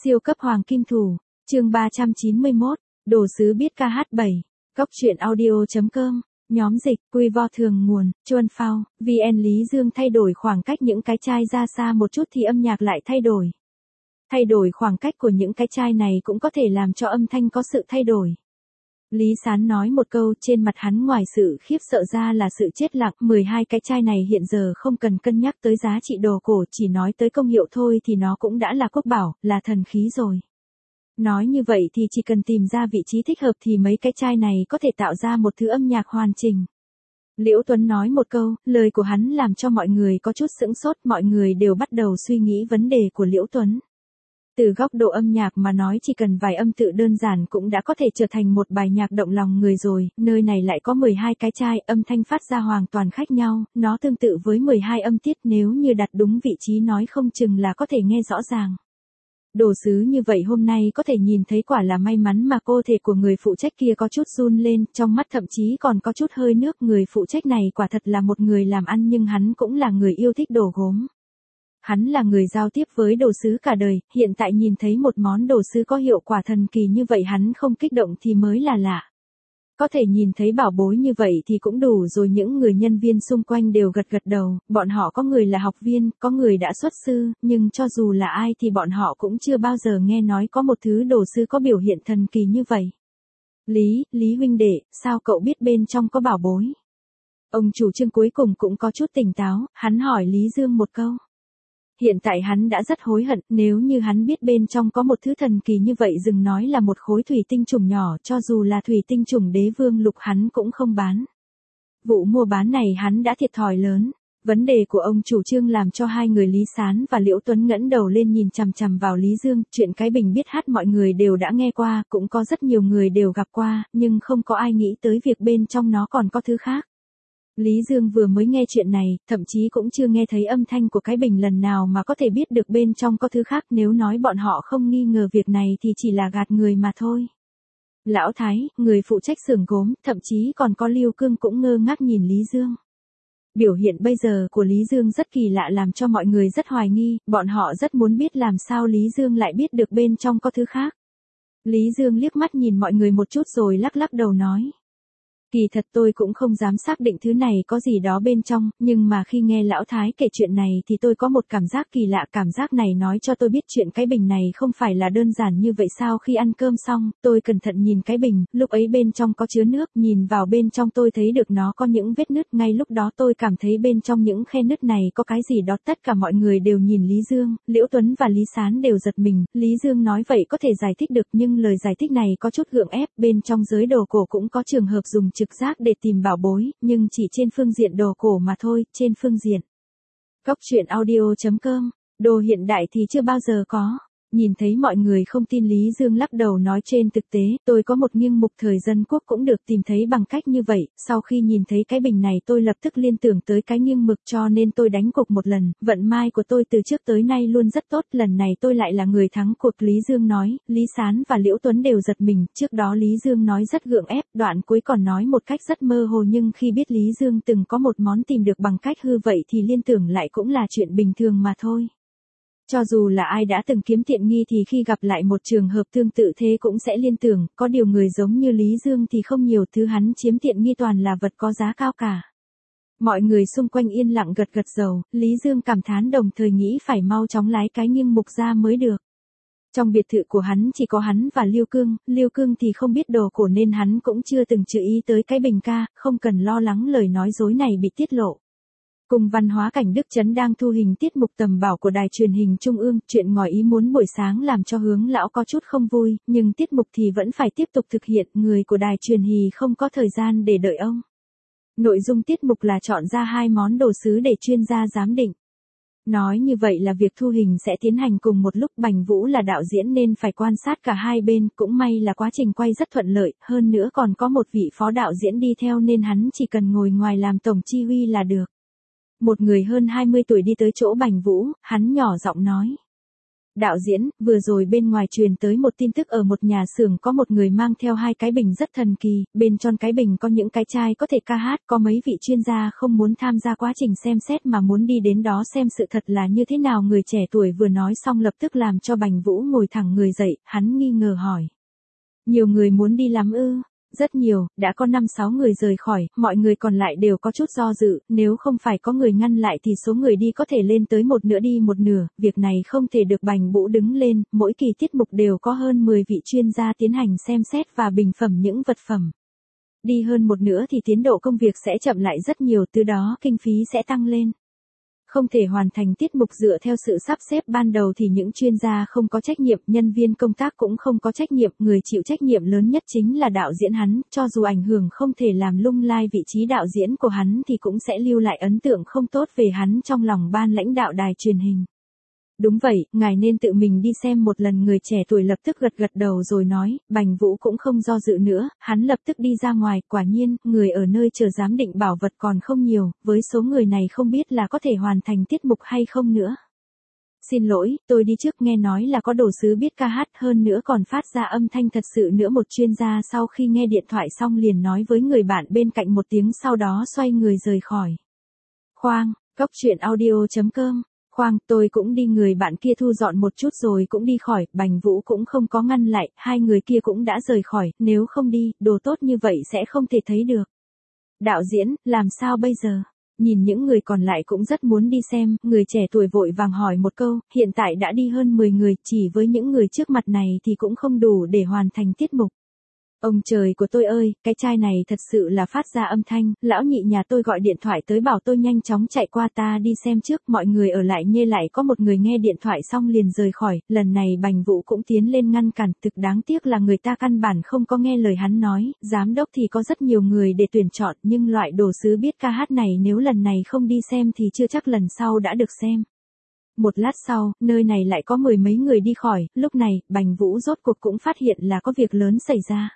Siêu cấp hoàng kim thủ, chương 391, đồ sứ biết ca hát 7, góc truyện audio.com, nhóm dịch, quy vo thường nguồn, Chuan Phao, VN Lý Dương thay đổi khoảng cách những cái chai ra xa một chút thì âm nhạc lại thay đổi. Thay đổi khoảng cách của những cái chai này cũng có thể làm cho âm thanh có sự thay đổi. Lý Sán nói một câu, trên mặt hắn ngoài sự khiếp sợ ra là sự chết lặng. 12 cái chai này hiện giờ không cần cân nhắc tới giá trị đồ cổ, chỉ nói tới công hiệu thôi thì nó cũng đã là quốc bảo, là thần khí rồi. Nói như vậy thì chỉ cần tìm ra vị trí thích hợp thì mấy cái chai này có thể tạo ra một thứ âm nhạc hoàn chỉnh. Liễu Tuấn nói một câu, lời của hắn làm cho mọi người có chút sững sốt, mọi người đều bắt đầu suy nghĩ vấn đề của Liễu Tuấn. Từ góc độ âm nhạc mà nói chỉ cần vài âm tự đơn giản cũng đã có thể trở thành một bài nhạc động lòng người rồi, nơi này lại có 12 cái chai, âm thanh phát ra hoàn toàn khác nhau, nó tương tự với 12 âm tiết, nếu như đặt đúng vị trí nói không chừng là có thể nghe rõ ràng. Đồ sứ như vậy hôm nay có thể nhìn thấy quả là may mắn mà cơ thể của người phụ trách kia có chút run lên, trong mắt thậm chí còn có chút hơi nước. Người phụ trách này quả thật là một người làm ăn nhưng hắn cũng là người yêu thích đồ gốm. Hắn là người giao tiếp với đồ sứ cả đời, hiện tại nhìn thấy một món đồ sứ có hiệu quả thần kỳ như vậy hắn không kích động thì mới là lạ. Có thể nhìn thấy bảo bối như vậy thì cũng đủ rồi. Những người nhân viên xung quanh đều gật gật đầu, bọn họ có người là học viên, có người đã xuất sư, nhưng cho dù là ai thì bọn họ cũng chưa bao giờ nghe nói có một thứ đồ sứ có biểu hiện thần kỳ như vậy. Lý huynh đệ, sao cậu biết bên trong có bảo bối? Ông chủ Trương cuối cùng cũng có chút tỉnh táo, hắn hỏi Lý Dương một câu. Hiện tại hắn đã rất hối hận, nếu như hắn biết bên trong có một thứ thần kỳ như vậy, dừng nói là một khối thủy tinh trùng nhỏ, cho dù là thủy tinh trùng đế vương lục hắn cũng không bán. Vụ mua bán này hắn đã thiệt thòi lớn. Vấn đề của ông chủ Trương làm cho hai người Lý Sán và Liễu Tuấn ngẩng đầu lên nhìn chằm chằm vào Lý Dương. Chuyện cái bình biết hát mọi người đều đã nghe qua, cũng có rất nhiều người đều gặp qua, nhưng không có ai nghĩ tới việc bên trong nó còn có thứ khác. Lý Dương vừa mới nghe chuyện này, thậm chí cũng chưa nghe thấy âm thanh của cái bình lần nào mà có thể biết được bên trong có thứ khác. Nếu nói bọn họ không nghi ngờ việc này thì chỉ là gạt người mà thôi. Lão Thái, người phụ trách xưởng gốm, thậm chí còn có Lưu Cương cũng ngơ ngác nhìn Lý Dương. Biểu hiện bây giờ của Lý Dương rất kỳ lạ làm cho mọi người rất hoài nghi, bọn họ rất muốn biết làm sao Lý Dương lại biết được bên trong có thứ khác. Lý Dương liếc mắt nhìn mọi người một chút rồi lắc lắc đầu nói. Kỳ thật tôi cũng không dám xác định thứ này có gì đó bên trong, nhưng mà khi nghe Lão Thái kể chuyện này thì tôi có một cảm giác kỳ lạ. Cảm giác này nói cho tôi biết chuyện cái bình này không phải là đơn giản như vậy. Sau khi ăn cơm xong, tôi cẩn thận nhìn cái bình, lúc ấy bên trong có chứa nước, nhìn vào bên trong tôi thấy được nó có những vết nứt. Ngay lúc đó tôi cảm thấy bên trong những khe nứt này có cái gì đó. Tất cả mọi người đều nhìn Lý Dương, Liễu Tuấn và Lý Sán đều giật mình. Lý Dương nói vậy có thể giải thích được, nhưng lời giải thích này có chút gượng ép. Bên trong giới đồ cổ cũng có trường hợp dùng trực giác để tìm bảo bối, nhưng chỉ trên phương diện đồ cổ mà thôi, trên phương diện góc truyện audio.com, đồ hiện đại thì chưa bao giờ có. Nhìn thấy mọi người không tin, Lý Dương lắc đầu nói trên thực tế, tôi có một nghiêng mục thời dân quốc cũng được tìm thấy bằng cách như vậy. Sau khi nhìn thấy cái bình này tôi lập tức liên tưởng tới cái nghiêng mực cho nên tôi đánh cuộc một lần. Vận may của tôi từ trước tới nay luôn rất tốt, lần này tôi lại là người thắng cuộc. Lý Dương nói, Lý Sán và Liễu Tuấn đều giật mình. Trước đó Lý Dương nói rất gượng ép, đoạn cuối còn nói một cách rất mơ hồ, nhưng khi biết Lý Dương từng có một món tìm được bằng cách hư vậy thì liên tưởng lại cũng là chuyện bình thường mà thôi. Cho dù là ai đã từng kiếm tiện nghi thì khi gặp lại một trường hợp tương tự thế cũng sẽ liên tưởng, có điều người giống như Lý Dương thì không nhiều, thứ hắn chiếm tiện nghi toàn là vật có giá cao cả. Mọi người xung quanh yên lặng gật gật đầu, Lý Dương cảm thán đồng thời nghĩ phải mau chóng lái cái nghiêng mục ra mới được. Trong biệt thự của hắn chỉ có hắn và Lưu Cương thì không biết đồ cổ nên hắn cũng chưa từng chú ý tới cái bình ca, không cần lo lắng lời nói dối này bị tiết lộ. Cùng Văn hóa Cảnh Đức Trấn đang thu hình tiết mục tầm bảo của đài truyền hình Trung ương, chuyện ngoài ý muốn buổi sáng làm cho Hướng lão có chút không vui, nhưng tiết mục thì vẫn phải tiếp tục thực hiện, người của đài truyền hình không có thời gian để đợi ông. Nội dung tiết mục là chọn ra 2 món đồ sứ để chuyên gia giám định. Nói như vậy là việc thu hình sẽ tiến hành cùng một lúc. Bành Vũ là đạo diễn nên phải quan sát cả hai bên, cũng may là quá trình quay rất thuận lợi, hơn nữa còn có một vị phó đạo diễn đi theo nên hắn chỉ cần ngồi ngoài làm tổng chỉ huy là được. Một người hơn 20 tuổi đi tới chỗ Bành Vũ, hắn nhỏ giọng nói. Đạo diễn, vừa rồi bên ngoài truyền tới một tin tức ở một nhà xưởng có một người mang theo 2 cái bình rất thần kỳ, bên trong cái bình có những cái chai có thể ca hát, có mấy vị chuyên gia không muốn tham gia quá trình xem xét mà muốn đi đến đó xem sự thật là như thế nào. Người trẻ tuổi vừa nói xong lập tức làm cho Bành Vũ ngồi thẳng người dậy, hắn nghi ngờ hỏi. Nhiều người muốn đi lắm ư? Rất nhiều, đã có 5-6 người rời khỏi, mọi người còn lại đều có chút do dự, nếu không phải có người ngăn lại thì số người đi có thể lên tới một nửa đi một nửa, việc này không thể được. Bành Vũ đứng lên, mỗi kỳ tiết mục đều có hơn 10 vị chuyên gia tiến hành xem xét và bình phẩm những vật phẩm. Đi hơn một nửa thì tiến độ công việc sẽ chậm lại rất nhiều, từ đó kinh phí sẽ tăng lên. Không thể hoàn thành tiết mục dựa theo sự sắp xếp ban đầu thì những chuyên gia không có trách nhiệm, nhân viên công tác cũng không có trách nhiệm, người chịu trách nhiệm lớn nhất chính là đạo diễn hắn, cho dù ảnh hưởng không thể làm lung lay vị trí đạo diễn của hắn thì cũng sẽ lưu lại ấn tượng không tốt về hắn trong lòng ban lãnh đạo đài truyền hình. Đúng vậy, ngài nên tự mình đi xem một lần. Người trẻ tuổi lập tức gật đầu rồi nói. Bành Vũ cũng không do dự nữa, hắn lập tức đi ra ngoài. Quả nhiên, người ở nơi chờ giám định bảo vật còn không nhiều, với số người này không biết là có thể hoàn thành tiết mục hay không nữa. Xin lỗi, tôi đi trước. Nghe nói là có đồ sứ biết ca hát, hơn nữa còn phát ra âm thanh thật sự nữa. Một chuyên gia sau khi nghe điện thoại xong liền nói với người bạn bên cạnh một tiếng, sau đó xoay người rời khỏi. Khoang, coctruyện.audio.com. Khoang, tôi cũng đi. Người bạn kia thu dọn một chút rồi cũng đi khỏi, Bành Vũ cũng không có ngăn lại, 2 người kia cũng đã rời khỏi, nếu không đi, đồ tốt như vậy sẽ không thể thấy được. Đạo diễn, làm sao bây giờ? Nhìn những người còn lại cũng rất muốn đi xem, người trẻ tuổi vội vàng hỏi một câu, hiện tại đã đi hơn 10 người, chỉ với những người trước mặt này thì cũng không đủ để hoàn thành tiết mục. Ông trời của tôi ơi, cái chai này thật sự là phát ra âm thanh, lão nhị nhà tôi gọi điện thoại tới bảo tôi nhanh chóng chạy qua, ta đi xem trước. Mọi người ở lại nhê lại có một người nghe điện thoại xong liền rời khỏi, lần này Bành Vũ cũng tiến lên ngăn cản, thực đáng tiếc là người ta căn bản không có nghe lời hắn nói, giám đốc thì có rất nhiều người để tuyển chọn, nhưng loại đồ sứ biết ca hát này nếu lần này không đi xem thì chưa chắc lần sau đã được xem. Một lát sau, nơi này lại có 10 mấy người đi khỏi, lúc này, Bành Vũ rốt cuộc cũng phát hiện là có việc lớn xảy ra.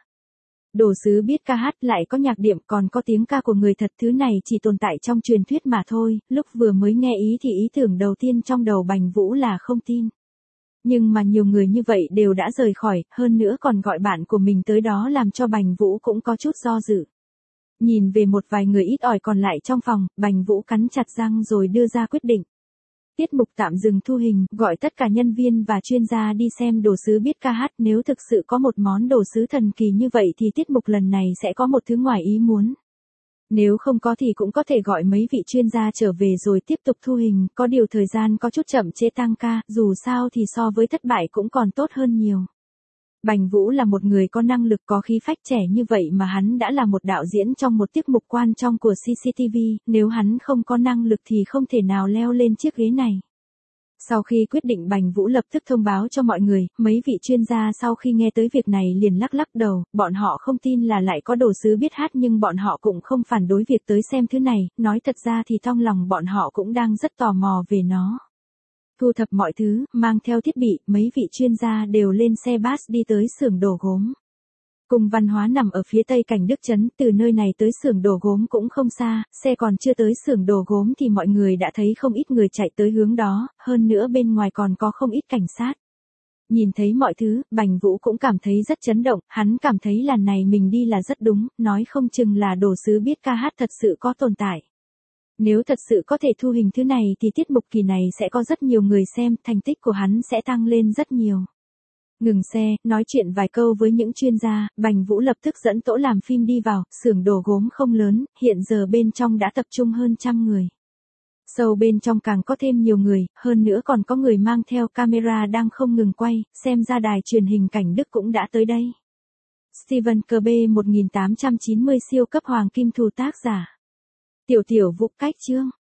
Đồ sứ biết ca hát, lại có nhạc điểm, còn có tiếng ca của người thật, thứ này chỉ tồn tại trong truyền thuyết mà thôi. Lúc vừa mới nghe thì ý tưởng đầu tiên trong đầu Bành Vũ là không tin. Nhưng mà nhiều người như vậy đều đã rời khỏi, hơn nữa còn gọi bạn của mình tới đó làm cho Bành Vũ cũng có chút do dự. Nhìn về một vài người ít ỏi còn lại trong phòng, Bành Vũ cắn chặt răng rồi đưa ra quyết định. Tiết mục tạm dừng thu hình, gọi tất cả nhân viên và chuyên gia đi xem đồ sứ biết ca hát. Nếu thực sự có một món đồ sứ thần kỳ như vậy thì tiết mục lần này sẽ có một thứ ngoài ý muốn. Nếu không có thì cũng có thể gọi mấy vị chuyên gia trở về rồi tiếp tục thu hình, có điều thời gian có chút chậm trễ tăng ca, dù sao thì so với thất bại cũng còn tốt hơn nhiều. Bành Vũ là một người có năng lực, có khí phách, trẻ như vậy mà hắn đã là một đạo diễn trong một tiết mục quan trọng của CCTV, nếu hắn không có năng lực thì không thể nào leo lên chiếc ghế này. Sau khi quyết định, Bành Vũ lập tức thông báo cho mọi người, mấy vị chuyên gia sau khi nghe tới việc này liền lắc đầu, bọn họ không tin là lại có đồ sứ biết hát nhưng bọn họ cũng không phản đối việc tới xem thứ này, nói thật ra thì trong lòng bọn họ cũng đang rất tò mò về nó. Thu thập mọi thứ, mang theo thiết bị, mấy vị chuyên gia đều lên xe bus đi tới xưởng đồ gốm. Cung Văn Hóa nằm ở phía tây Cảnh Đức Trấn, từ nơi này tới xưởng đồ gốm cũng không xa, xe còn chưa tới xưởng đồ gốm thì mọi người đã thấy không ít người chạy tới hướng đó, hơn nữa bên ngoài còn có không ít cảnh sát. Nhìn thấy mọi thứ, Bành Vũ cũng cảm thấy rất chấn động, hắn cảm thấy lần này mình đi là rất đúng, nói không chừng là đồ sứ biết ca hát thật sự có tồn tại. Nếu thật sự có thể thu hình thứ này thì tiết mục kỳ này sẽ có rất nhiều người xem, thành tích của hắn sẽ tăng lên rất nhiều. Ngừng xe, nói chuyện vài câu với những chuyên gia, Bành Vũ lập tức dẫn tổ làm phim đi vào, xưởng đồ gốm không lớn, hiện giờ bên trong đã tập trung hơn 100 người. Sâu bên trong càng có thêm nhiều người, hơn nữa còn có người mang theo camera đang không ngừng quay, xem ra đài truyền hình Cảnh Đức cũng đã tới đây. Steven Kirby 1890 siêu cấp hoàng kim thù tác giả. Tiểu Vũ cách chương.